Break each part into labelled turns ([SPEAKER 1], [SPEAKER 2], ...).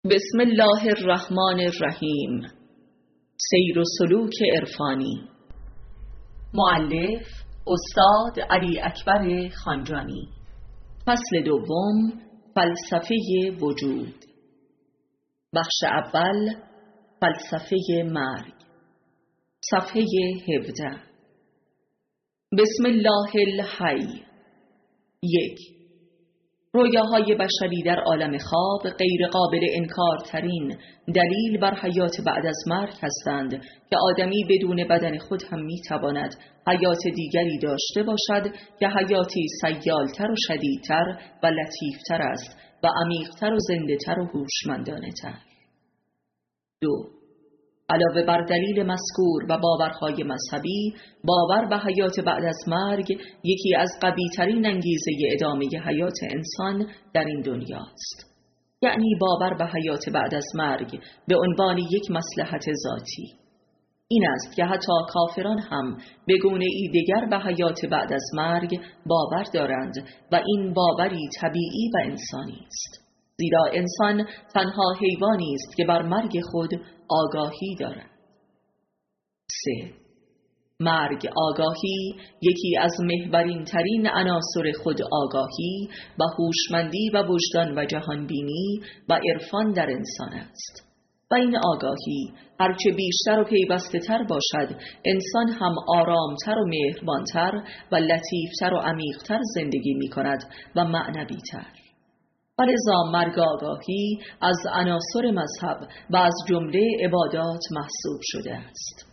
[SPEAKER 1] بسم الله الرحمن الرحیم. سیر و سلوک عرفانی. مؤلف استاد علی اکبر خانجانی. فصل دوم، فلسفه وجود. بخش اول، فلسفه مرگ. صفحه 17. بسم الله الحی. 1. رویاهای بشری در عالم خواب غیر قابل انکار ترین دلیل بر حیات بعد از مرگ هستند که آدمی بدون بدن خود هم میتواند حیات دیگری داشته باشد که حیاتی سیالتر و شدیدتر و لطیفتر است و عمیقتر و زنده‌تر و هوشمندانه‌تر. 2. علاوه بر دلیل مذکور و باورهای مذهبی، باور به حیات بعد از مرگ یکی از قوی‌ترین انگیزه ادامه حیات انسان در این دنیاست. یعنی باور به حیات بعد از مرگ به عنوان یک مصلحت ذاتی. این است که حتی کافران هم به گونه‌ای دیگر به حیات بعد از مرگ باور دارند و این باوری طبیعی و انسانی است. زیرا انسان تنها حیوانی است که بر مرگ خود آگاهی دارد. 3. مرگ آگاهی یکی از محورین ترین عناصر خود آگاهی و هوشمندی و وجدان و جهانبینی و عرفان در انسان است. و این آگاهی هرچه بیشتر و پیوسته تر باشد، انسان هم آرامتر و مهربانتر و لطیفتر و عمیقتر زندگی می کند و معنوی تر. ولذا مرگ آگاهی از عناصر مذهب و از جمله عبادات محسوب شده است.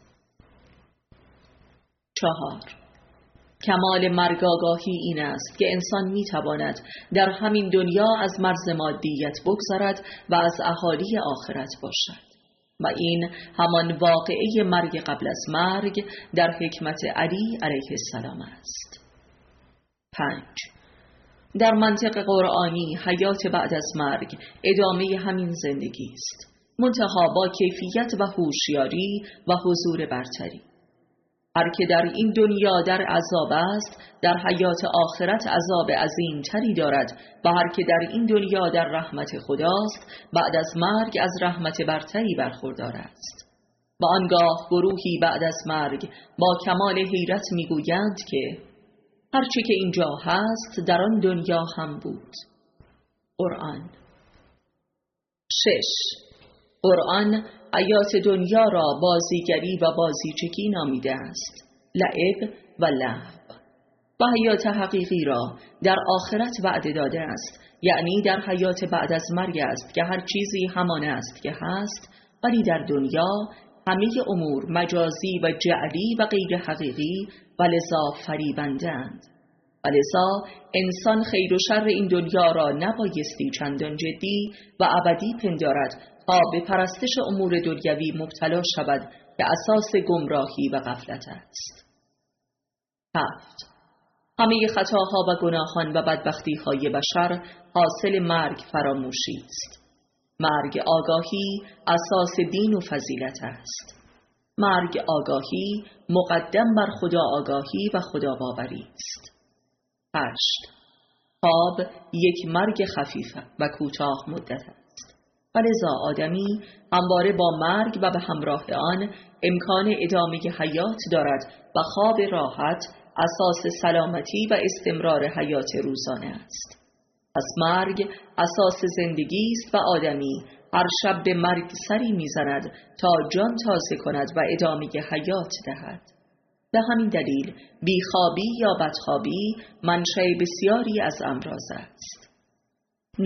[SPEAKER 1] 4. کمال مرگ آگاهی این است که انسان میتواند در همین دنیا از مرز مادیت بگذرد و از اهالی آخرت باشد و این همان واقعه مرگ قبل از مرگ در حکمت علی علیه السلام است. 5. در منطق قرآنی حیات بعد از مرگ ادامه همین زندگی است، منتها با کیفیت و هوشیاری و حضور برتری. هر که در این دنیا در عذاب است، در حیات آخرت عذاب عظیم تری دارد و هر که در این دنیا در رحمت خداست، بعد از مرگ از رحمت برتری برخوردار است. و آنگاه گروهی بعد از مرگ با کمال حیرت میگویند که هرچی که اینجا هست در آن دنیا هم بود. قرآن. 6. قرآن حیات دنیا را بازیگری و بازیچگی نامیده است، لعب و لهو، و حیات حقیقی را در آخرت وعده داده است، یعنی در حیات بعد از مرگ است که هر چیزی همان است که هست، ولی در دنیا همه امور مجازی و جعلی و غیر حقیقی و لذا فریبندند. و لذا انسان خیر و شر این دنیا را نبایستی چندان جدی و ابدی پندارد تا به پرستش امور دنیوی مبتلا شود که اساس گمراهی و غفلت است. 7. همه خطاها و گناهان و بدبختی‌های بشر حاصل مرگ فراموشی است. مرگ آگاهی اساس دین و فضیلت است. مرگ آگاهی مقدم بر خدا آگاهی و خدا باوری است. 8. خواب یک مرگ خفیف و کوتاه مدت است. ولذا آدمی همواره با مرگ و به همراه آن امکان ادامه حیات دارد و خواب راحت اساس سلامتی و استمرار حیات روزانه است. پس مرگ اساس زندگی است و آدمی هر شب به مرگ سری میزند تا جان تازه کند و ادامه حیات دهد. به همین دلیل بیخوابی یا بدخوابی منشأ بسیاری از امراض است. 9.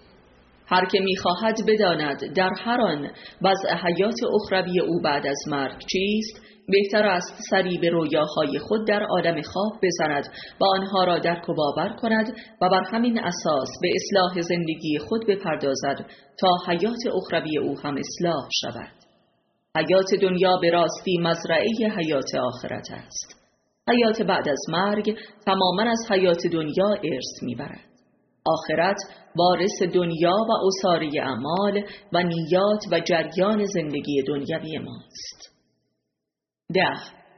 [SPEAKER 1] هر که میخواهد بداند در هر آن وضع حیات اخروی او بعد از مرگ چیست، بهتر است سری به رویاهای خود در عالم خواب بزند و آنها را درک و باور کند و بر همین اساس به اصلاح زندگی خود بپردازد تا حیات اخروی او هم اصلاح شود. حیات دنیا به راستی مزرعه حیات آخرت است. حیات بعد از مرگ تماما از حیات دنیا ارث میبرد. آخرت وارث دنیا و اساره اعمال و نیات و جریان زندگی دنیوی ماست. 10.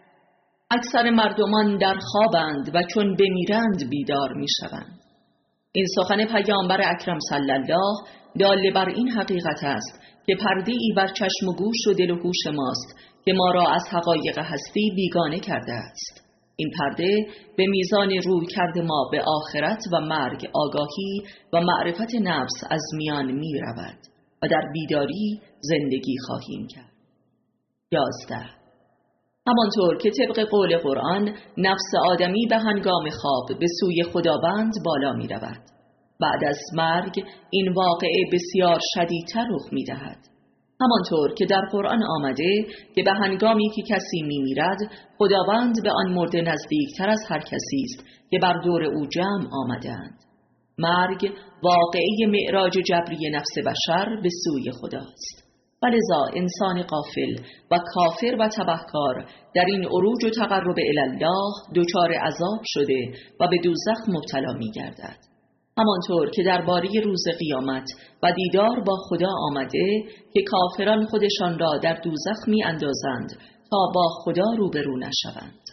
[SPEAKER 1] اکثر مردمان در خوابند و چون بمیرند بیدار میشوند. این سخن پیامبر اکرم صلی الله دال بر این حقیقت است که پرده‌ای بر چشم و گوش و دل و هوش ماست که ما را از حقایق هستی بیگانه کرده است. این پرده به میزان روی کرده ما به آخرت و مرگ آگاهی و معرفت نفس از میان می رود و در بیداری زندگی خواهیم کرد. 11. همانطور که طبق قول قرآن نفس آدمی به هنگام خواب به سوی خداوند بالا می رود. بعد از مرگ این واقعه بسیار شدیدتر رخ می دهد. همانطور که در قرآن آمده که به هنگامی که کسی می میرد خداوند به آن مرده نزدیکتر از هر کسی است که بر دور او جمع آمدند. مرگ واقعه معراج جبری نفس بشر به سوی خداست. ولذا انسان غافل و کافر و تبهکار در این عروج و تقرب الله دچار عذاب شده و به دوزخ مبتلا می گردد. همانطور که درباره روز قیامت و دیدار با خدا آمده که کافران خودشان را در دوزخ می اندازند تا با خدا روبرو نشوند.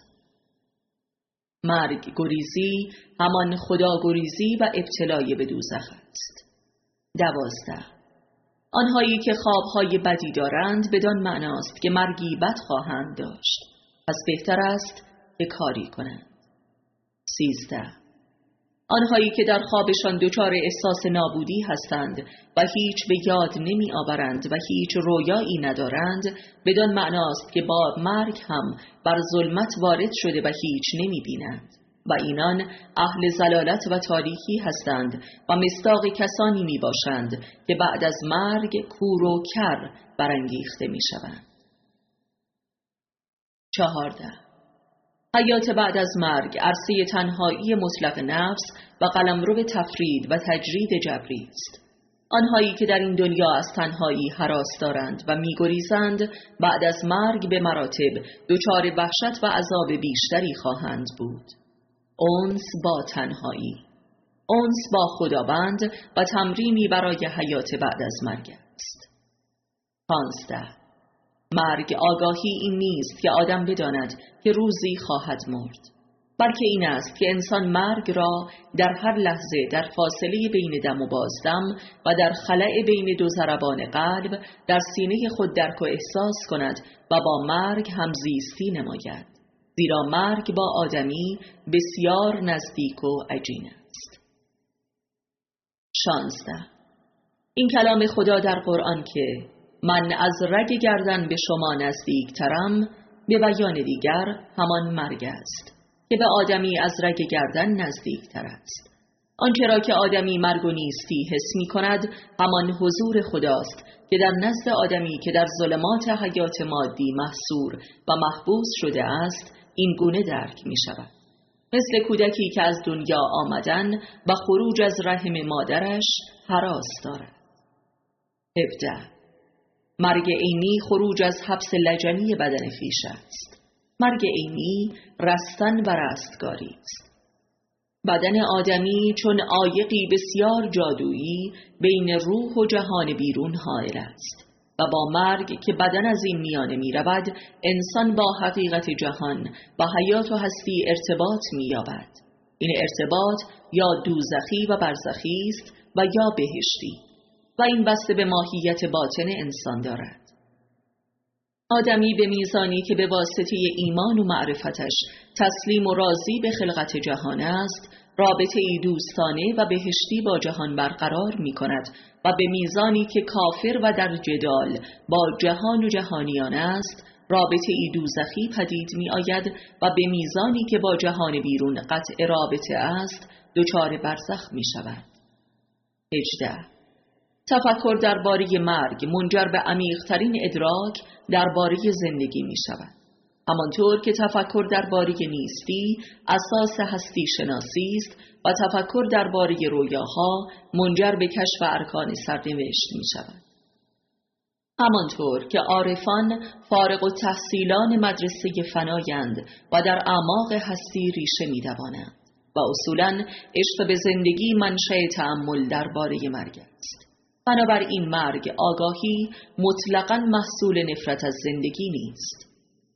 [SPEAKER 1] مرگ گریزی همان خدا گریزی و ابتلای به دوزخ است. 12. آنهایی که خوابهای بدی دارند بدان معناست که مرگی بد خواهند داشت، پس بهتر است که کاری کنند. 13. آنهایی که در خوابشان دچار احساس نابودی هستند و هیچ به یاد نمی آورند و هیچ رویایی ندارند بدان معناست که با مرگ هم بر ظلمت وارد شده و هیچ نمی بینند و اینان اهل ضلالت و تاریکی هستند و مصداق کسانی می باشند که بعد از مرگ کور و کر برانگیخته می شوند. 14. حیات بعد از مرگ عرصه تنهایی مطلق نفس و قلمرو تفرید و تجرید جبری است. آنهایی که در این دنیا از تنهایی هراس دارند و می‌گریزند بعد از مرگ به مراتب دچار وحشت و عذاب بیشتری خواهند بود. انس با تنهایی، انس با خداوند و تمرینی برای حیات بعد از مرگ است. 15. مرگ آگاهی این نیست که آدم بداند که روزی خواهد مرد، بلکه این است که انسان مرگ را در هر لحظه در فاصله بین دم و بازدم و در خلأ بین دو ضربان قلب در سینه خود درک و احساس کند و با مرگ همزیستی نماید، زیرا مرگ با آدمی بسیار نزدیک و عجین است. 16. این کلام خدا در قرآن که من از رگ گردن به شما نزدیکترم به بیان دیگر همان مرگ است که به آدمی از رگ گردن نزدیکتر است. آنچه را که آدمی مرگ و نیستی حس می کند همان حضور خداست که در نزد آدمی که در ظلمات حیات مادی محصور و محبوس شده است این گونه درک می شود. مثل کودکی که از دنیا آمدن و خروج از رحم مادرش هراس دارد. 17. مرگ عینی خروج از حبس لجنی بدن خویش است. مرگ عینی رستن و رستگاری است. بدن آدمی چون عایقی بسیار جادویی بین روح و جهان بیرون حائل است و با مرگ که بدن از این میانه می رود انسان با حقیقت جهان و حیات و هستی ارتباط می یابد. این ارتباط یا دوزخی و برزخی است و یا بهشتی و این بسته به ماهیت باطن انسان دارد. آدمی به میزانی که به واسطه ایمان و معرفتش تسلیم و راضی به خلقت جهان است رابطه ای دوستانه و بهشتی با جهان برقرار می کند و به میزانی که کافر و در جدال با جهان و جهانیان است رابطه ای دوزخی پدید می آید و به میزانی که با جهان بیرون قطع رابطه است دچار برزخ می شود. 18. تفکر درباره مرگ منجر به عمیق‌ترین ادراک درباره زندگی می شود. همانطور که تفکر درباره نیستی اساس هستی شناسی است و تفکر درباره رویاها منجر به کشف ارکان سرنوشت می شود. همانطور که عارفان فارغ التحصیلان مدرسه فنایند و در اعماق هستی ریشه می دوانند و اصولاً عشق به زندگی منشأ تأمل درباره مرگ است. بنابراین مرگ آگاهی مطلقاً محصول نفرت از زندگی نیست.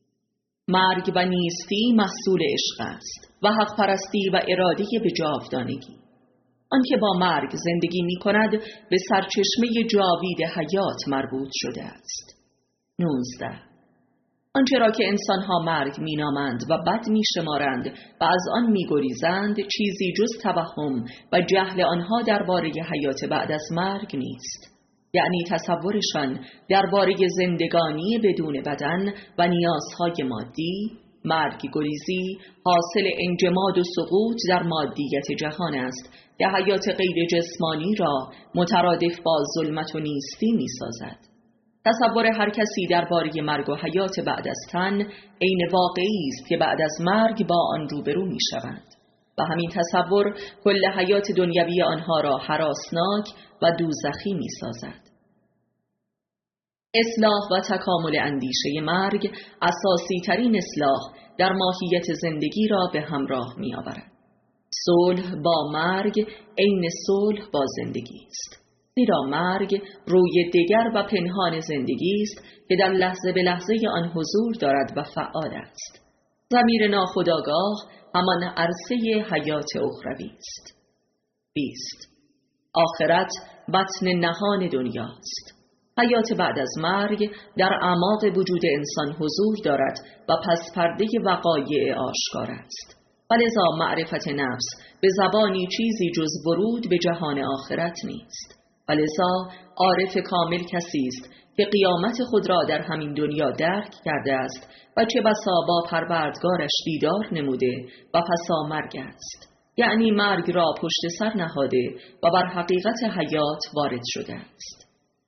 [SPEAKER 1] مرگ و نیستی محصول عشق است و حق پرستی و اراده به جاودانگی. آنکه با مرگ زندگی می کند به سرچشمه جاوید حیات مربوط شده است. 19. آنچه را که انسانها مرگ می نامند و بد می شمارند و از آن می گریزند چیزی جز توهم و جهل آنها درباره حیات بعد از مرگ نیست. یعنی تصورشان درباره زندگانی بدون بدن و نیازهای مادی، مرگ گریزی حاصل انجماد و سقوط در مادیت جهان است که حیات غیر جسمانی را مترادف با ظلمت و نیستی می سازد. تصور هر کسی درباره مرگ و حیات بعد از تن عین واقعی است که بعد از مرگ با آن روبرو می شوند و همین تصور کل حیات دنیوی آنها را هراسناک و دوزخی می سازد. اصلاح و تکامل اندیشه مرگ اساسی ترین اصلاح در ماهیت زندگی را به همراه می آورد. صلح با مرگ عین صلح با زندگی است. زیرا مرگ روی دگر و پنهان زندگی است که در لحظه به لحظه آن حضور دارد و فعال است. ضمیر ناخودآگاه همان عرصه حیات اخروی است. 20. آخرت بطن نهان دنیاست. حیات بعد از مرگ در اعماق وجود انسان حضور دارد و پس پرده وقایع آشکار است. ولذا معرفت نفس به زبانی چیزی جز ورود به جهان آخرت نیست. ولذا عارف کامل کسی است که قیامت خود را در همین دنیا درک کرده است و چه بسا با پروردگارش دیدار نموده و پسا مرگ است. یعنی مرگ را پشت سر نهاده و بر حقیقت حیات وارد شده است.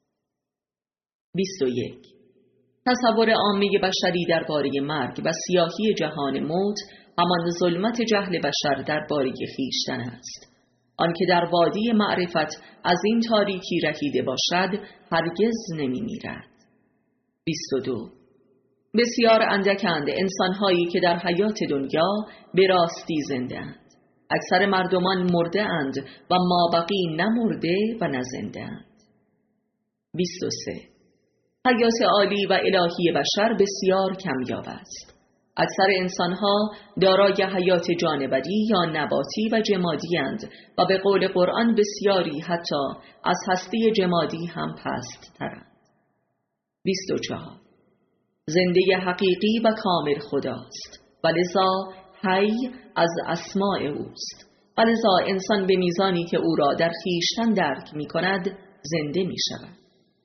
[SPEAKER 1] 21. تصور عامه بشری درباره مرگ و سیاهی جهان موت همان ظلمت جهل بشر درباره خویشتن است. آنکه در وادی معرفت از این تاریکی رهیده باشد هرگز نمی میرد. 22. بسیار اندکند انسانهایی که در حیات دنیا به راستی زنده اند. اکثر مردمان مرده اند و مابقی نه مرده و نه زنده اند. 23. حیات عالی و الهی بشر بسیار کمیاب است. اکثر انسانها دارای حیات جانوری یا نباتی و جمادی اند و به قول قرآن بسیاری حتی از هستی جمادی هم پست ترند. 24. زنده حقیقی و کامل خداست و لذا حی از اسماء اوست و لذا انسان به میزانی که او را در خویشتن درک می کند زنده می شود.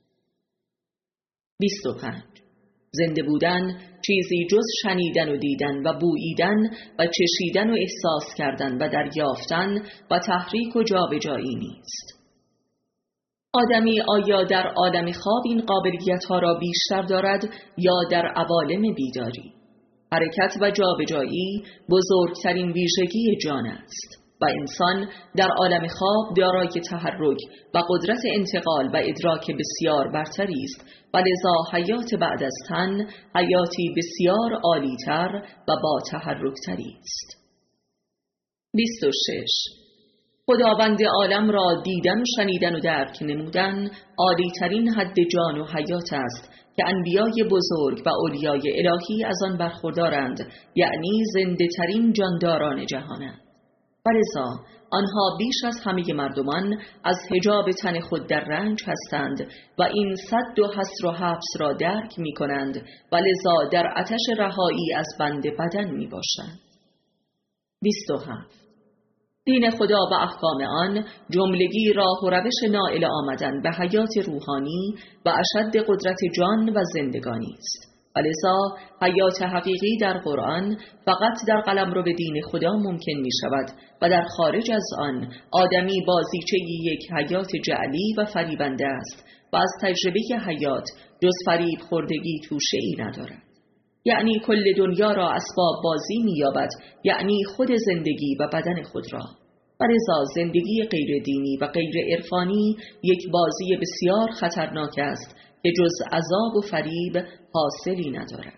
[SPEAKER 1] 25. زنده بودن چیزی جز شنیدن و دیدن و بوییدن و چشیدن و احساس کردن و دریافتن و تحریک و جابجایی نیست. آدمی آیا در عالم خواب این قابلیت ها را بیشتر دارد یا در عوالم بیداری؟ حرکت و جابجایی بزرگترین ویژگی جان است و انسان در عالم خواب دارای تحرک و قدرت انتقال و ادراک بسیار برتری است و لذا حیات بعد از تن حیاتی بسیار عالی‌تر و با تحرکتری است. 26. خداوند عالم را دیدن و شنیدن و درک نمودن عالی‌ترین حد جان و حیات است که انبیای بزرگ و اولیای الهی از آن برخوردارند، یعنی زنده ترین جانداران جهانند. ولذا آنها بیش از همه مردمان از حجاب تن خود در رنج هستند و این سد و حصر و حبس را درک می کنند و لذا در آتش رهایی از بند بدن می باشند. 27. دین خدا و احکام آن جملگی راه و روش نائل آمدن به حیات روحانی و اشد قدرت جان و زندگانی است. ولذا حیات حقیقی در قرآن فقط در قلمرو دین خدا ممکن می شود و در خارج از آن آدمی بازیچه یک حیات جعلی و فریبنده است و از تجربه حیات جز فریب خوردگی توشه ای ندارد. یعنی کل دنیا را اسباب بازی می یابد، یعنی خود زندگی و بدن خود را. ولذا زندگی غیر دینی و غیر عرفانی یک بازی بسیار خطرناک است که جز عذاب و فریب حاصلی ندارد.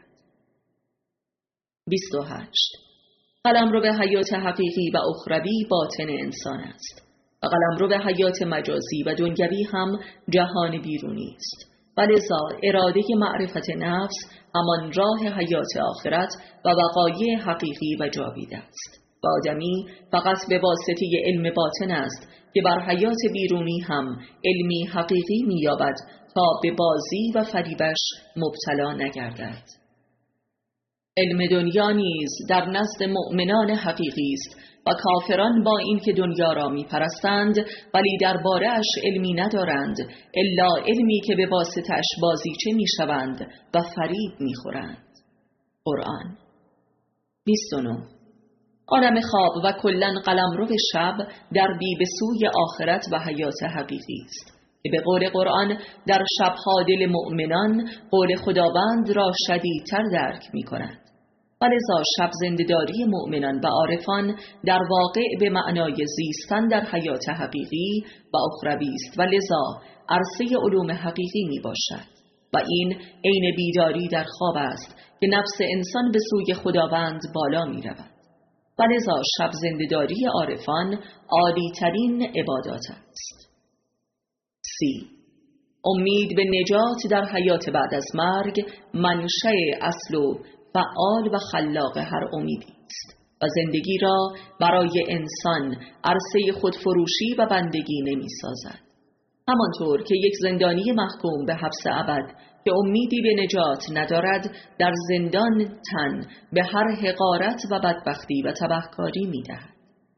[SPEAKER 1] 28. قلمرو به حیات حقیقی و اخروی باطن انسان است و قلمرو به حیات مجازی و دنیوی هم جهان بیرونی است. ولذا اراده معرفت نفس همان راه حیات آخرت و وقایع حقیقی و جاوید است. و آدمی فقط به واسطه علم باطن است که بر حیات بیرونی هم علمی حقیقی می‌یابد تا به بازی و فریبش مبتلا نگردد. علم دنیا نیز در نزد مؤمنان حقیقی است و کافران با اینکه دنیا را می‌پرستند ولی درباره اش علمی ندارند الا علمی که به واسطه اش بازیچه می‌شوند و فریب می‌خورند. قرآن 29. عالم خواب و کلاً قلمرو شب دربی به سوی آخرت و حیات حقیقی است که به قول قرآن در شبها دل مؤمنان قول خداوند را شدیدتر درک می کند. و لذا شب زنده‌داری مؤمنان و عارفان در واقع به معنای زیستن در حیات حقیقی و اخروی است و لذا عرصه علوم حقیقی می باشد و این عین بیداری در خواب است که نفس انسان به سوی خداوند بالا می رود. و لذا شب زنده‌داری عارفان عالی ترین عبادات است. 30. امید به نجات در حیات بعد از مرگ منشأ اصل و فعال و خلاق هر امیدی است و زندگی را برای انسان عرصه خودفروشی و بندگی نمی سازد. همانطور که یک زندانی محکوم به حبس ابد که امیدی به نجات ندارد در زندان تن به هر حقارت و بدبختی و تبهکاری می دهد.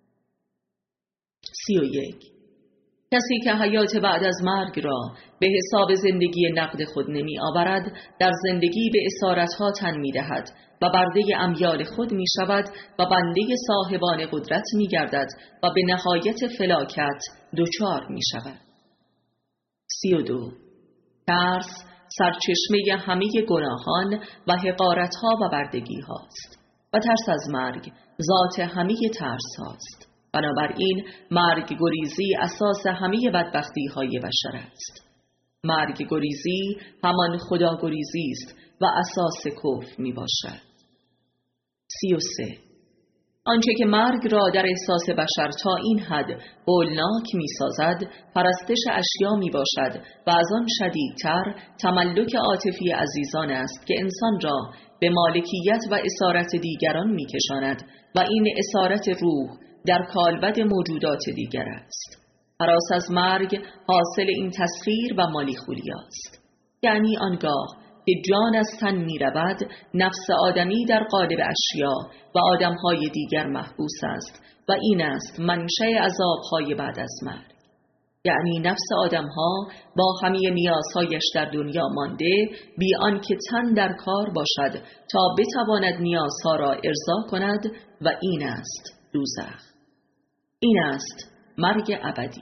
[SPEAKER 1] 31. کسی که حیات بعد از مرگ را به حساب زندگی نقد خود نمی آورد در زندگی به اسارتها تن می دهد و برده امیال خود می شود و بنده صاحبان قدرت می گردد و به نهایت فلاکت دچار می شود. 32. ترس سرچشمه همه گناهان و حقارتها و بردگی هاست و ترس از مرگ ذات همه ترس هاست. بنابراین مرگ گریزی اساس همه بدبختی های بشر است. مرگ گریزی همان خدا گریزی است و اساس کفر می باشد. 33. آنچه که مرگ را در احساس بشر تا این حد هولناک می سازد پرستش اشیا می باشد و از آن شدیدتر تملک عاطفی عزیزان است که انسان را به مالکیت و اسارت دیگران می کشاند و این اسارت روح در کالبد موجودات دیگر است. هراس از مرگ حاصل این تسخیر و مالیخولی است. یعنی آنگاه که جان از تن می رود نفس آدمی در قالب اشیا و آدمهای دیگر محبوس است و این است منشأ عذابهای بعد از مرگ. یعنی نفس آدمها با همه نیازهایش در دنیا مانده بی آنکه تن در کار باشد تا بتواند نیازها را ارضا کند و این است دوزخ. این است مرگ ابدی.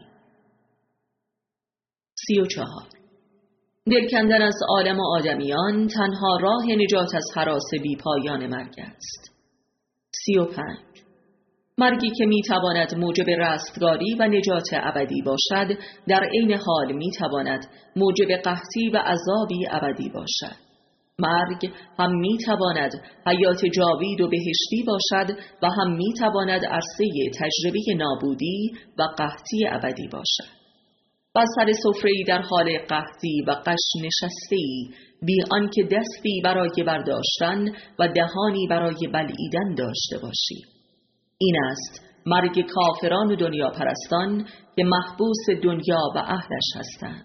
[SPEAKER 1] 34. دل کندن از عالم و آدمیان تنها راه نجات از هراس بی پایان مرگ است. 35. مرگی که میتواند موجب رستگاری و نجات ابدی باشد در عین حال میتواند موجب قحطی و عذابی ابدی باشد. مرگ هم میتواند حیات جاوید و بهشتی باشد و هم میتواند عرصه تجربه نابودی و قحطی ابدی باشد. و سر سفره‌ای در حال قحطی و قش نشسته‌ای بی آنکه دستی برای برداشتن و دهانی برای بلعیدن داشته باشی. این است مرگ کافران و دنیا پرستان که محبوس دنیا و اهلش هستند.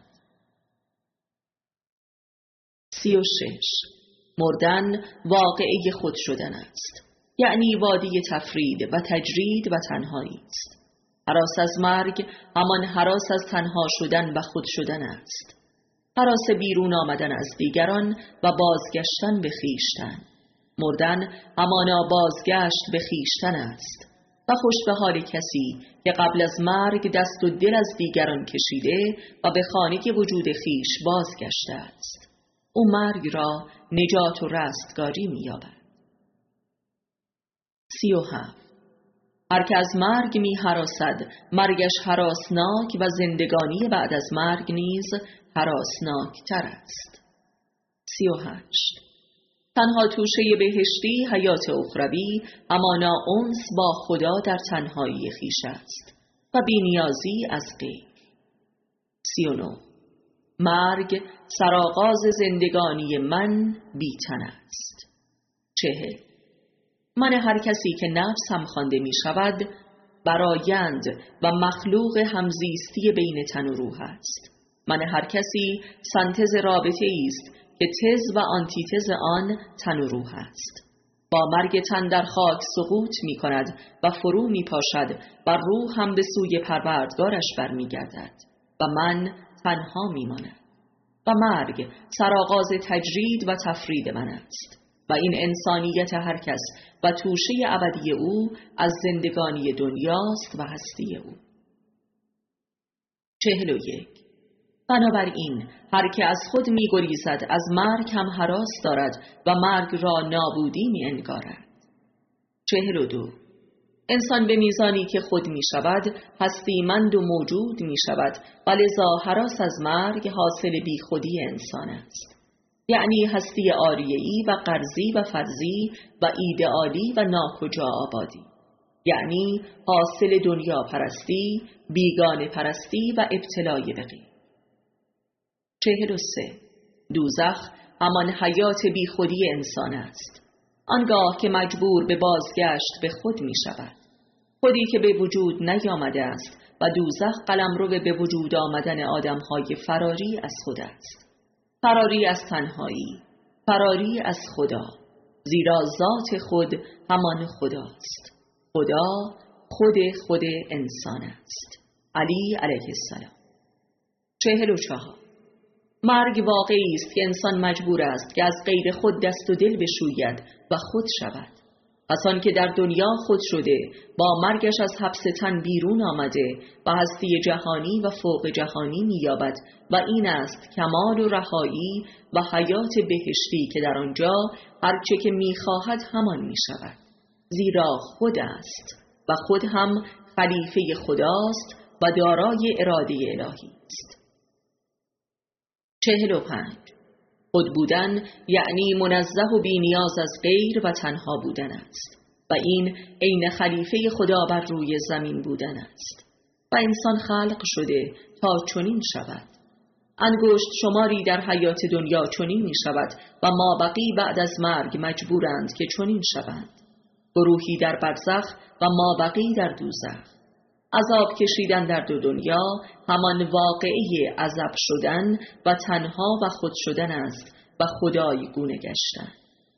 [SPEAKER 1] 36. مردن واقعه خود شدن است، یعنی وادی تفرید و تجرید و تنهایی است. هراس از مرگ همان هراس از تنها شدن و خود شدن است. هراس بیرون آمدن از دیگران و بازگشتن به خویشتن. مردن همانا بازگشت به خویشتن است و خوش به حال کسی که قبل از مرگ دست و دل از دیگران کشیده و به خانه وجود خویش بازگشته است. او مرگ را نجات و رستگاری می‌یابد. 37. هر که از مرگ می هراسد مرگش هراسناک و زندگانی بعد از مرگ نیز هراسناک تر است. 38. تنها توشه بهشتی حیات اخروی همانا انس با خدا در تنهایی خویش است و بی‌نیازی از غیر. 39. مرگ سرآغاز زندگانی من بی‌تن است. 40. من هر کسی که نفس هم خوانده می شود برایند و مخلوق همزیستی بین تن و روح است. من هر کسی سنتز رابطه است که تز و آنتیتز آن تن و روح است. با مرگ تن در خاک سقوط می کند و فرو می پاشد و روح هم به سوی پروردگارش برمی گردد و من تنها می ماند. و مرگ سرآغاز تجرید و تفرید من است و این انسانیت هر کس و توشه ابدی او از زندگانی دنیاست و هستی او. 41. بنابراین هر که از خود می گریزد از مرگ هم هراس دارد و مرگ را نابودی می انگارد. 42. انسان به میزانی که خود می شود هستیمند و موجود می شود و لذا هراس از مرگ حاصل بی خودی انسان است. یعنی هستی آریه‌ای و قرضی و فرضی و ایدئالی و ناکجا آبادی، یعنی حاصل دنیا پرستی، بیگانه پرستی و ابتلای به غیر. 43. دوزخ همان حیات بی خودی انسان است، آنگاه که مجبور به بازگشت به خود می شود، خودی که به وجود نیامده است و دوزخ قلمرو به وجود آمدن آدمهای فراری از خود است، فراری از تنهایی، فراری از خدا، زیرا ذات خود همان خداست. خدا خود انسان است. علی علیه السلام. 44. مرگ واقعی است که انسان مجبور است که از غیر خود دست و دل بشوید و خود شود. پس آن که در دنیا خود شده با مرگش از حبس تن بیرون آمده و هستی جهانی و فوق جهانی می‌یابد و این است کمال و رهایی و حیات بهشتی که در آنجا هرچه که می‌خواهد همان می‌شود، زیرا خود است و خود هم خلیفه خداست و دارای اراده الهی است. 45. خود بودن یعنی منزه و بی نیاز از غیر و تنها بودن است و این عین خلیفه خدا بر روی زمین بودن است و انسان خلق شده تا چنین شود. انگشت شماری در حیات دنیا چنین می شود و مابقی بعد از مرگ مجبورند که چنین شوند، گروهی در برزخ و مابقی در دوزخ. عذاب کشیدن در دو دنیا همان واقعی عذاب شدن و تنها و خود شدن است و خدای گونه گشتن.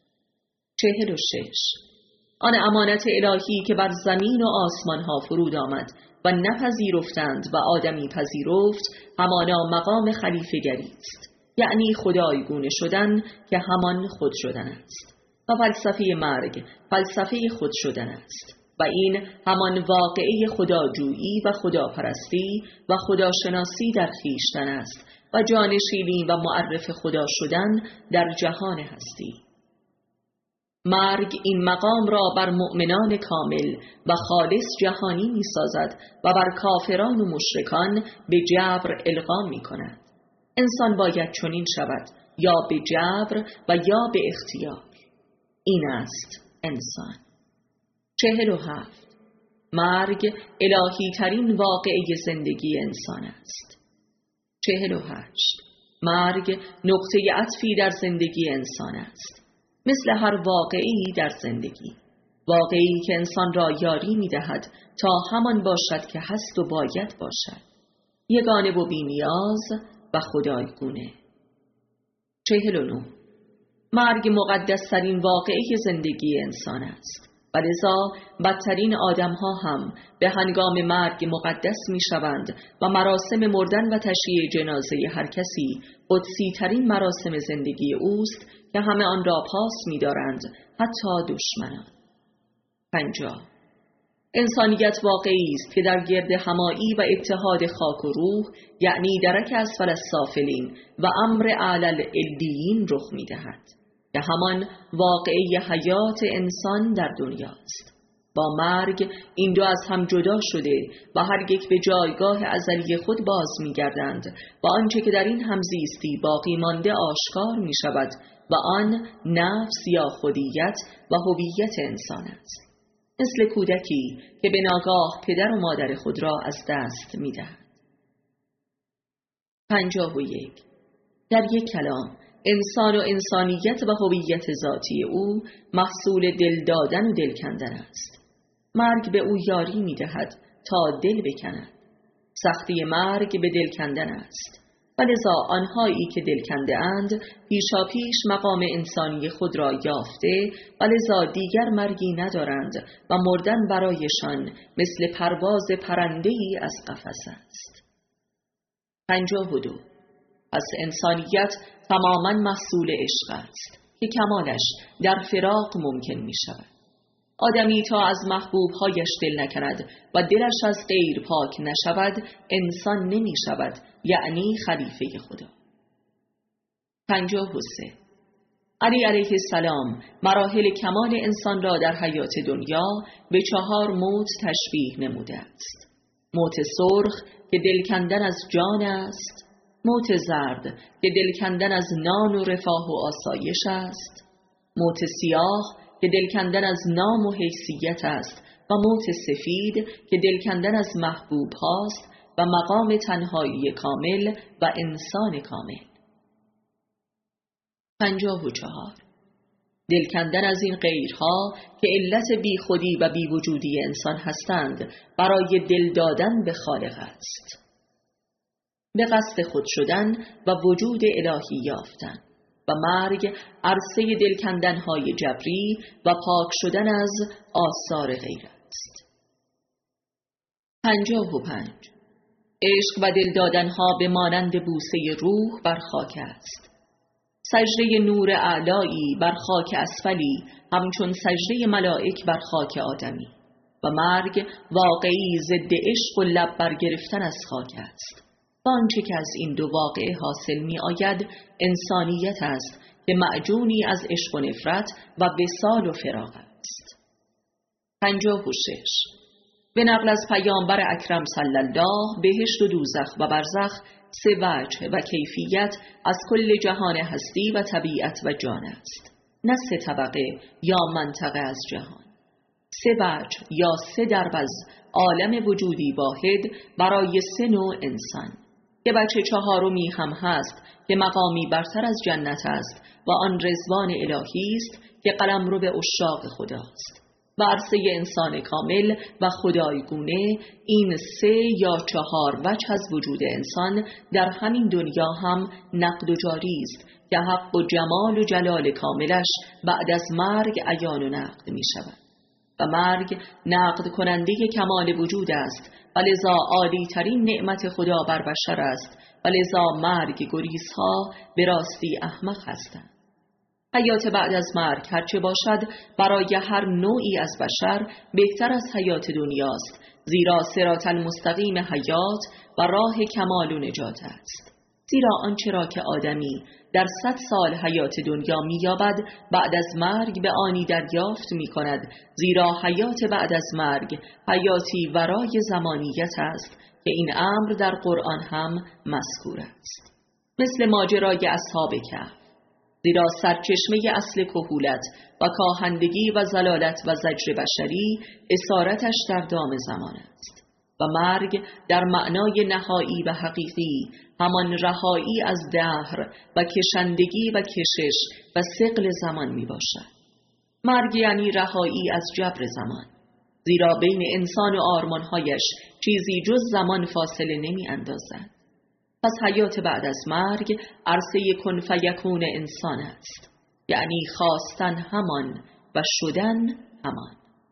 [SPEAKER 1] 46. آن امانت الهی که بر زمین و آسمان ها فرود آمد و نپذیرفتند و آدمی پذیرفت همانا مقام خلیفه گری است، یعنی خدای گونه شدن که همان خود شدن است و فلسفه مرگ فلسفه خود شدن است و این همان واقعه خداجویی و خداپرستی و خداشناسی در خویشتن است و جانشینی و معرف خدا شدن در جهان هستی. مرگ این مقام را بر مؤمنان کامل و خالص جهانی می سازد و بر کافران و مشرکان به جبر القا می کند. انسان باید چنین شود، یا به جبر و یا به اختیار. این است انسان. 47. مرگ الهی ترین واقعه زندگی انسان است. 48. مرگ نقطه عطفی در زندگی انسان است، مثل هر واقعی در زندگی، واقعی که انسان را یاری می دهد تا همان باشد که هست و باید باشد، یگانه و بی نیاز و خدایگونه. 49. مرگ مقدس ترین واقعه زندگی انسان است و لذا بدترین آدم ها هم به هنگام مرگ مقدس می شوند و مراسم مردن و تشییع جنازه هر کسی قدسی ترین مراسم زندگی اوست که همه آن را پاس می دارند، حتی دشمنان. 50. انسانیت واقعی است که در گرد همایی و اتحاد خاک و روح، یعنی درک اسفل السافلین و امر اعلی العلیین رخ می دهد که همان واقعی حیات انسان در دنیاست. با مرگ این دو از هم جدا شده و هر یک به جایگاه ازلی خود باز می گردند و آنچه که در این همزیستی باقی مانده آشکار می شود و آن نفس یا خودیت و هویت انسان است، مثل کودکی که به ناگاه پدر و مادر خود را از دست می دهد. 51. در یک کلام انسان و انسانیت و هویت ذاتی او محصول دل دادن و دل کندن است. مرگ به او یاری می دهد تا دل بکند. سختی مرگ به دل کندن است و لذا آنهایی که دل کنده اند پیشاپیش مقام انسانی خود را یافته و لذا دیگر مرگی ندارند و مردن برایشان مثل پرواز پرنده‌ای از قفس است. 52. پس انسانیت تماما محصول عشق است که کمالش در فراق ممکن می شود. آدمی تا از محبوبهایش دل نکند و دلش از غیر پاک نشود انسان نمی شود، یعنی خلیفه خدا. 53. علی علیه السلام مراحل کمال انسان را در حیات دنیا به 4 موت تشبیه نموده است. موت سرخ که دل کندن از جان است، موت زرد که دل کندن از نان و رفاه و آسایش است، موت سیاه که دل کندن از نام و حیثیت است و موت سفید که دل کندن از محبوب هاست و مقام تنهایی کامل و انسان کامل. 54. دل کندن از این غیرها که علت بی خودی و بی وجودی انسان هستند برای دل دادن به خالق است. به قصد خود شدن و وجود الهی یافتن و مرگ عرصه دل کندنهای جبری و پاک شدن از آثار غیر است. 55. عشق و دل دادنها به مانند بوسه روح بر خاک است. سجده نور اعلایی بر خاک اسفلی همچون سجده ملائک بر خاک آدمی و مرگ واقعی ضد عشق و لب برگرفتن از خاک است. آنچه که از این دو واقعه حاصل می آید انسانیت است که معجونی از عشق و نفرت و وصال و فراق است. 56. به نقل از پیامبر اکرم صلی الله بهشت و دوزخ و برزخ 3 وجه و کیفیت از کل جهان هستی و طبیعت و جان است، نه 3 طبقه یا منطقه از جهان. 3 وجه یا 3 درب از عالم وجودی واحد برای 3 نوع انسان که بچه 4می هم هست که مقامی برتر از جنت است و آن رضوان الهی است که قلمرو به عشاق خداست و عرصه انسان کامل و خدایگونه. این 3 یا 4 وجه از وجود انسان در همین دنیا هم نقد و جاری است که حق و جمال و جلال کاملش بعد از مرگ عیان و نقد می شود و مرگ نقد کننده کمال وجود است و لذا عالی ترین نعمت خدا بر بشر است و لذا مرگ گریزها به راستی احمق هستند. حیات بعد از مرگ هرچه باشد برای هر نوعی از بشر بهتر از حیات دنیاست، زیرا صراط المستقیم حیات و راه کمال و نجات است. زیرا آنچه را که آدمی در 100 سال حیات دنیا می‌یابد بعد از مرگ به آنی دریافت می‌کند، زیرا حیات بعد از مرگ حیاتی ورای زمانیت است که این امر در قرآن هم مذکور است، مثل ماجرای اصحاب کهف. زیرا سرچشمه اصل کهولت و کاهندگی و ضلالت و زجر بشری اسارتش در دام زمان است و مرگ در معنای نهایی و حقیقی همان رهایی از دهر و کشندگی و کشش و ثقل زمان می باشد. مرگ یعنی رهایی از جبر زمان، زیرا بین انسان و آرمانهایش چیزی جز زمان فاصله نمی اندازد. پس حیات بعد از مرگ عرصه کن فیکون انسان است، یعنی خواستن همان و شدن همان.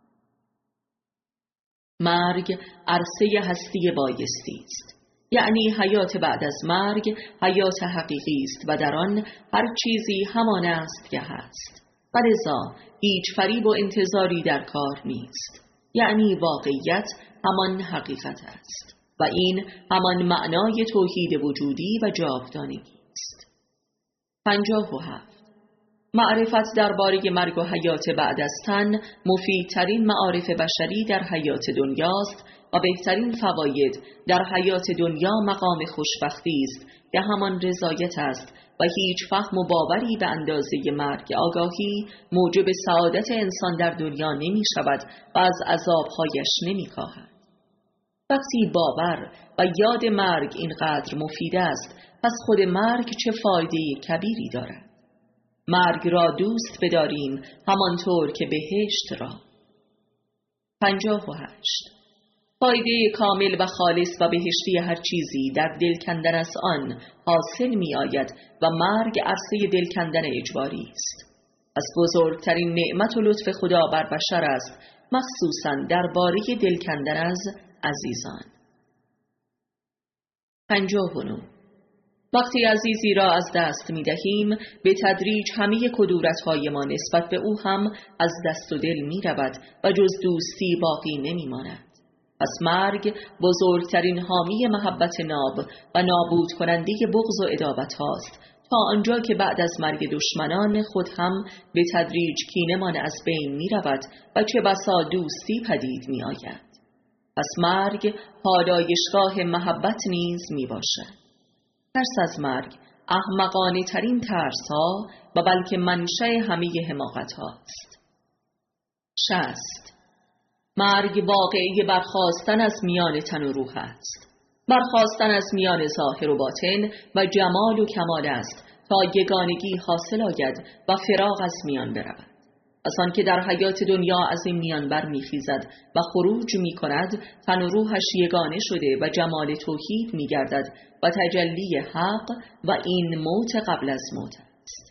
[SPEAKER 1] مرگ عرصه هستی بایستی است، یعنی حیات بعد از مرگ حیات حقیقی است و در آن هر چیزی همان است که هست و لذا هیچ فریب و انتظاری در کار نیست، یعنی واقعیت همان حقیقت است و این همان معنای توحید وجودی و جاودانگی است. 57. معرفت درباره مرگ و حیات بعد از تن مفیدترین معارف بشری در حیات دنیاست و بهترین فواید در حیات دنیا مقام خوشبختی است که همان رضایت است و هیچ فهم و باوری به اندازه مرگ آگاهی موجب سعادت انسان در دنیا نمی شود و از عذابهایش نمی کاهد. وقتی باور و یاد مرگ اینقدر مفید است، پس خود مرگ چه فایده کبیری دارد. مرگ را دوست بداریم همانطور که بهشت را. 58. فایده کامل و خالص و بهشتی هر چیزی در دل کندن از آن حاصل می آید و مرگ عرصه دل کندن اجباری است. از بزرگترین نعمت و لطف خدا بر بشر است، مخصوصاً درباره دل کندن از عزیزان. 59. وقتی عزیزی را از دست می دهیم، به تدریج همه کدورت‌های ما نسبت به او هم از دست و دل می رود و جز دوستی باقی نمی ماند. پس مرگ بزرگترین حامی محبت ناب و نابود کننده بغض و عداوت هاست، تا آنجا که بعد از مرگ دشمنان خود هم به تدریج کینه‌مان از بین می رود و چه بسا دوستی پدید می آید. پس مرگ پالایشگاه محبت نیز می باشد. ترس از مرگ احمقانه ترین ترس ها و بلکه منشأ همه حماقت هاست. 60. مرگ واقعی برخاستن از میان تن و روح است. برخاستن از میان ظاهر و باطن و جمال و کمال است تا یگانگی حاصل آید و فراغ از میان برود. از آن که در حیات دنیا از این میان برمیخیزد و خروج می کند، تن و روحش یگانه شده و جمال توحید می گردد و تجلی حق و این موت قبل از موت است.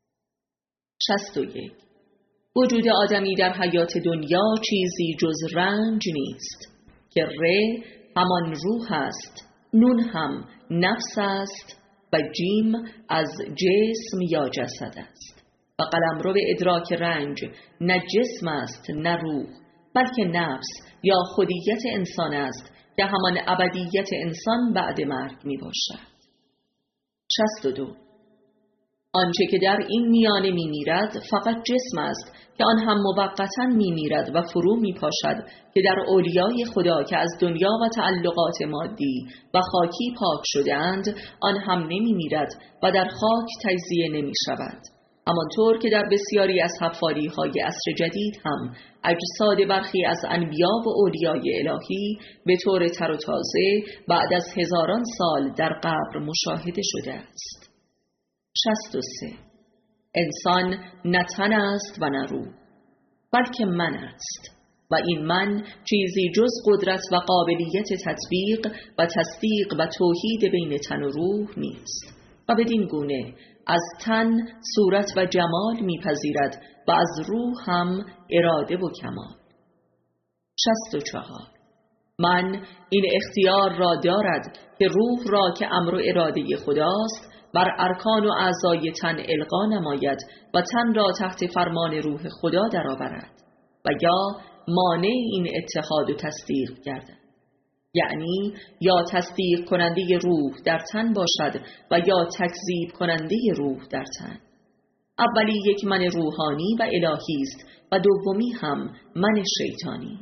[SPEAKER 1] 61. وجود آدمی در حیات دنیا چیزی جز رنج نیست که ر همان روح است، نون هم نفس است و جیم از جسم یا جسد است. و قلمرو به ادراک رنج نه جسم است نه روح، بلکه نفس یا خودیت انسان است که همان ابدیت انسان بعد مرگ می باشد. 62. آنچه که در این میانه می میرد فقط جسم است که آن هم موقتا می میرد و فرو می پاشد، که در اولیای خدا که از دنیا و تعلقات مادی و خاکی پاک شده اند آن هم نمی میرد و در خاک تجزیه نمی شود. همانطور که در بسیاری از حفاری‌های عصر جدید هم اجساد برخی از انبیا و اولیای الهی به طور تر و تازه بعد از هزاران سال در قبر مشاهده شده است. 63. انسان نه تن است و نه روح، بلکه من است و این من چیزی جز قدرت و قابلیت تطبیق و تصدیق و توحید بین تن و روح نیست و بدین گونه از تن صورت و جمال میپذیرد و از روح هم اراده و کمال. 64. من این اختیار را دارد که روح را که امر و اراده خداست بر ارکان و اعضای تن القا نماید و تن را تحت فرمان روح خدا درآورد و یا مانع این اتحاد و تصدیق گردد. یعنی یا تصدیق کننده روح در تن باشد و یا تکذیب کننده روح در تن. اولی یک من روحانی و الهی است و دومی هم من شیطانی.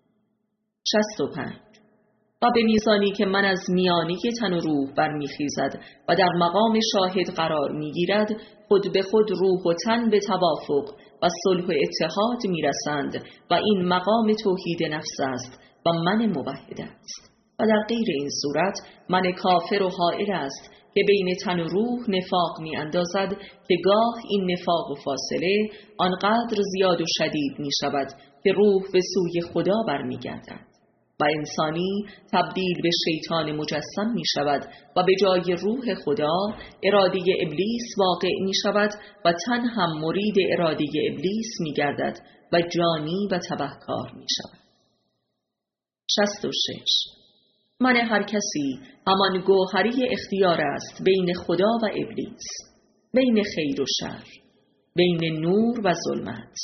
[SPEAKER 1] 65. و به میزانی که من از میانه تن و روح برمیخیزد و در مقام شاهد قرار میگیرد، خود به خود روح و تن به توافق و صلح و اتحاد میرسند و این مقام توحید نفس است و من موحد است. و در غیر این صورت من کافر و حائل است که بین تن و روح نفاق می اندازد که گاه این نفاق و فاصله آنقدر زیاد و شدید می شود که روح به سوی خدا برمی گردد و انسانی تبدیل به شیطان مجسم می شود و به جای روح خدا اراده ابلیس واقع می شود و تن هم مرید اراده ابلیس می گردد و جانی و تبهکار می شود. 66. من هر کسی همان گوهری اختیار است بین خدا و ابلیس، بین خیر و شر، بین نور و ظلمت.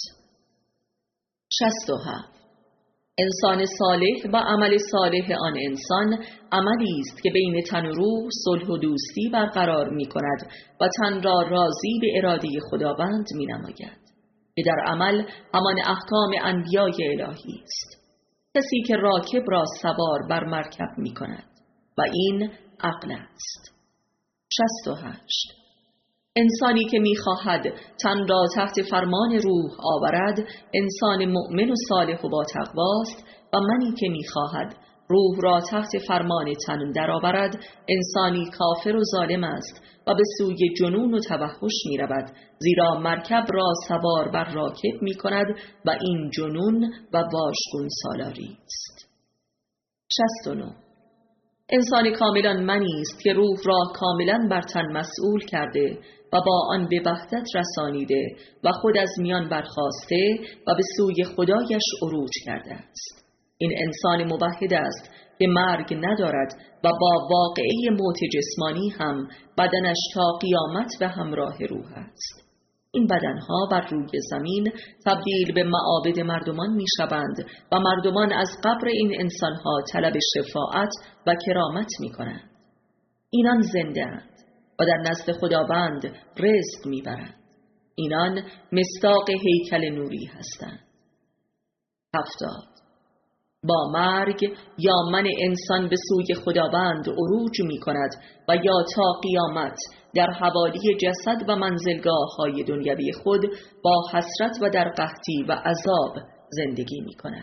[SPEAKER 1] 67. انسان صالح و عمل صالح آن انسان عملی است که بین تن و روح صلح و دوستی برقرار می کند و تن را راضی به اراده خداوند می نماید که در عمل همان احکام انبیای الهی است. کسی که راکب را سوار بر مرکب می کند و این عقل است. 68. انسانی که می خواهد تن را تحت فرمان روح آورد انسان مؤمن و صالح و با تقواست و منی که می خواهد روح را تحت فرمان تن درآورد، انسانی کافر و ظالم است و به سوی جنون و توحش می رود، زیرا مرکب را سوار بر راکب می کند و این جنون و واژگون سالاری است. 69. انسان کاملا منی است که روح را کاملا بر تن مسئول کرده و با آن به وحدت رسانیده و خود از میان برخاسته و به سوی خدایش عروج کرده است. این انسان موحد است که مرگ ندارد و با واقعه موت جسمانی هم بدنش تا قیامت به همراه روح است. این بدنها بر روی زمین تبدیل به معابد مردمان می شوند و مردمان از قبر این انسانها طلب شفاعت و کرامت می کنند. اینان زنده اند و در نزد خداوند رزق می برند. اینان مصداق هیکل نوری هستند. 70. با مرگ یا من انسان به سوی خداوند عروج می کند و یا تا قیامت در حوالی جسد و منزلگاه های دنیوی خود با حسرت و در قحطی و عذاب زندگی می کند.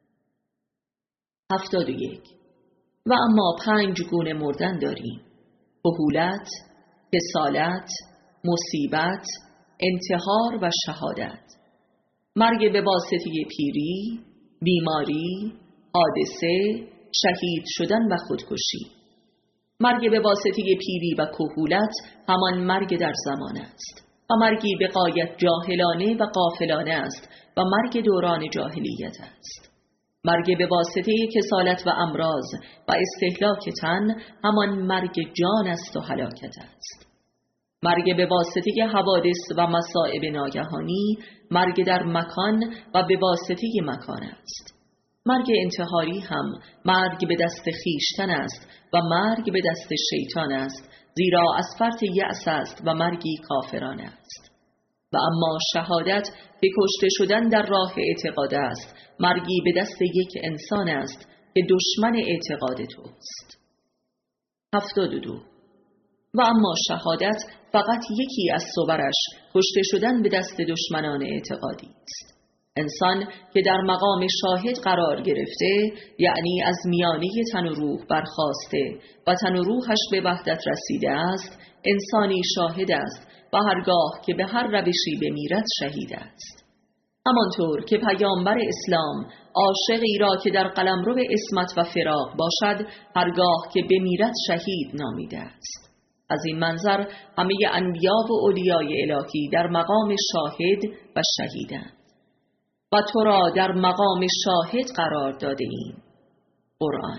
[SPEAKER 1] 71. و اما 5 گونه مردن داریم: کهولت، کسالت، مصیبت، انتحار و شهادت. مرگ به واسطه پیری، بیماری، حادثه، شهید شدن و خودکشی. مرگ به واسطه پیری و کهولت همان مرگ در زمان است و مرگی به غایت جاهلانه و غافلانه است و مرگ دوران جاهلیت است. مرگ به واسطه کسالت و امراض و استهلاک تن همان مرگ جان است و هلاکت است. مرگ به واسطه حوادث و مصائب ناگهانی مرگ در مکان و به واسطه مکان است. مرگ انتحاری هم مرگ به دست خویشتن است و مرگ به دست شیطان است، زیرا از فرط یأس است و مرگی کافرانه است. و اما شهادت به کشته شدن در راه اعتقاد است، مرگی به دست یک انسان است که دشمن اعتقاد توست. 72. و اما شهادت فقط یکی از صورش کشته شدن به دست دشمنان اعتقادی است. انسان که در مقام شاهد قرار گرفته، یعنی از میانه تن و روح برخاسته و تن و روحش به وحدت رسیده است، انسانی شاهد است و هرگاه که به هر روشی بمیرد شهید است. همانطور که پیامبر اسلام عاشقی را که در قلمرو عصمت و فراق باشد هرگاه که بمیرد شهید نامیده است. از این منظر همه انبیا و اولیای الهی در مقام شاهد و شهیدند و تو را در مقام شاهد قرار داده ایم. قرآن.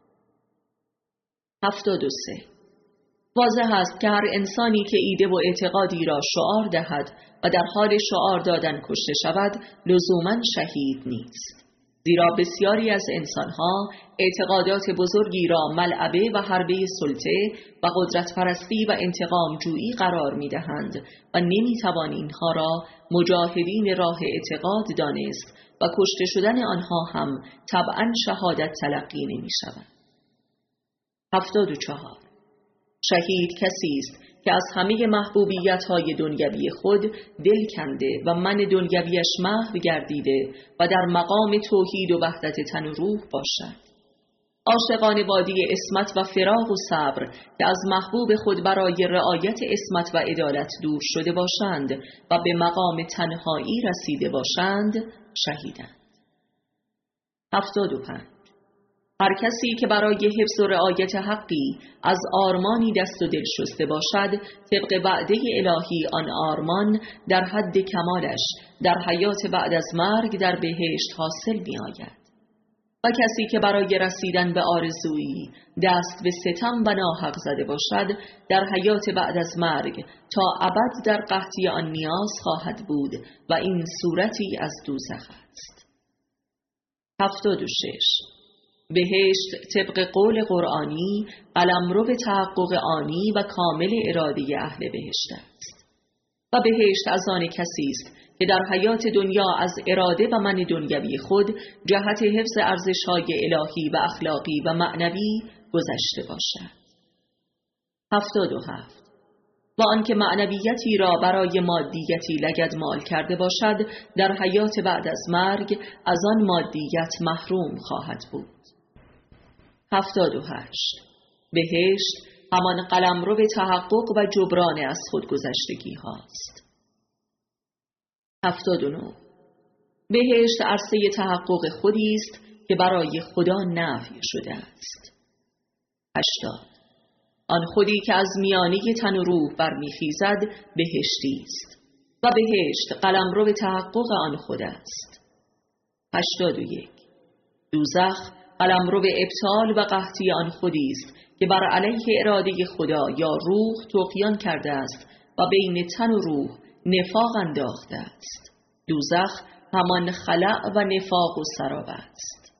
[SPEAKER 1] 73. واضح است که هر انسانی که ایده و اعتقادی را شعار دهد و در حال شعار دادن کشته شود لزوماً شهید نیست، زیرا بسیاری از انسانها اعتقادات بزرگی را ملعبه و حربه سلطه و قدرت پرستی و انتقام جویی قرار می دهند و نمی توان اینها را مجاهدین راه اعتقاد دانست و کشته شدن آنها هم طبعاً شهادت تلقی نمی شود. 74. شهید کسی است که از همه محبوبیت‌های دنیوی خود دل کنده و من دنیویش محو گردیده و در مقام توحید و وحدت تن و روح باشد. عاشقان وادی عصمت و فراق و صبر که از محبوب خود برای رعایت عصمت و عدالت دور شده باشند و به مقام تنهایی رسیده باشند شهیدند. 75. هر کسی که برای حفظ و رعایت حقی از آرمانی دست و دل شسته باشد، طبق وعده الهی آن آرمان در حد کمالش در حیات بعد از مرگ در بهشت حاصل می آید. و کسی که برای رسیدن به آرزویی دست به ستم و ناحق زده باشد، در حیات بعد از مرگ تا ابد در قحطی آن نیاز خواهد بود و این صورتی از دوزخ است. 76. بهشت طبق قول قرآنی قلمرو به تحقق آنی و کامل اراده اهل بهشت است و بهشت از آن کسی است که در حیات دنیا از اراده و من دنیوی خود جهت حفظ ارزش‌های الهی و اخلاقی و معنوی گذشته باشد. 77. و آنکه معنویتی را برای مادیتی لگدمال کرده باشد، در حیات بعد از مرگ از آن مادیت محروم خواهد بود. 78. بهشت همان قلمرو به تحقق و جبران از خودگذشتگی هاست. 79. بهشت عرصه تحقق خودی است که برای خدا نفی شده است. 80. آن خودی که از میانه تن و روح برمیخیزد بهشتی است و بهشت قلمرو به تحقق آن خود است. 81. دوزخ قلمرو به ابطال و قحطی آن خودی است که بر علیه اراده خدا یا روح طغیان کرده است و بین تن و روح نفاق انداخته است. دوزخ همان خلأ و نفاق و سراب است.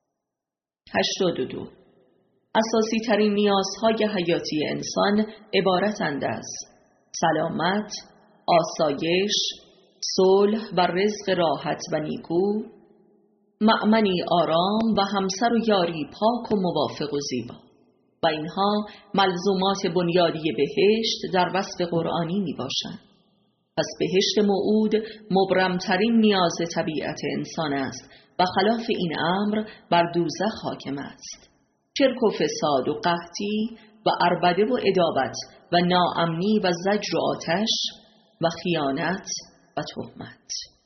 [SPEAKER 1] 82. اساسی ترین نیازهای حیاتی انسان عبارتند از سلامت، آسایش، صلح و رزق راحت و نیکو، مأمنی آرام و همسر و یاری پاک و موافق و زیبا، و اینها ملزومات بنیادی بهشت در وصف قرآنی می باشند. پس بهشت موعود مبرمترین نیاز طبیعت انسان است و خلاف این امر بر دوزخ حاکم است. شرک و فساد و قحطی و عربده و ادابت و ناامنی و زجر و آتش و خیانت و تهمت.